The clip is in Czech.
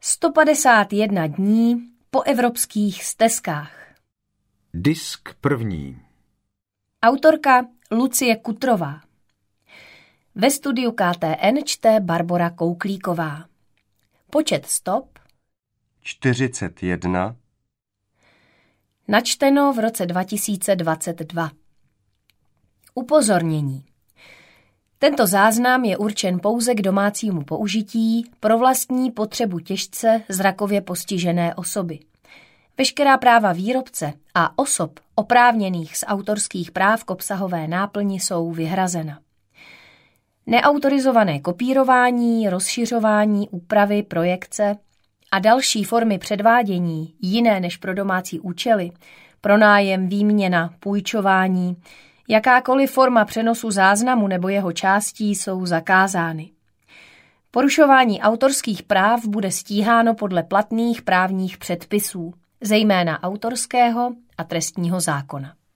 151 dní po evropských stezkách. Disk první. Autorka Lucie Kutrová. Ve studiu KTN čte Barbora Kouklíková. Počet stop 41. Načteno v roce 2022. Upozornění. Tento záznam je určen pouze k domácímu použití pro vlastní potřebu těžce zrakově postižené osoby. Veškerá práva výrobce a osob oprávněných z autorských práv k obsahové náplni jsou vyhrazena. Neautorizované kopírování, rozšiřování, úpravy, projekce a další formy předvádění jiné než pro domácí účely, pronájem, výměna, půjčování, jakákoliv forma přenosu záznamu nebo jeho částí jsou zakázány. Porušování autorských práv bude stíháno podle platných právních předpisů, zejména autorského a trestního zákona.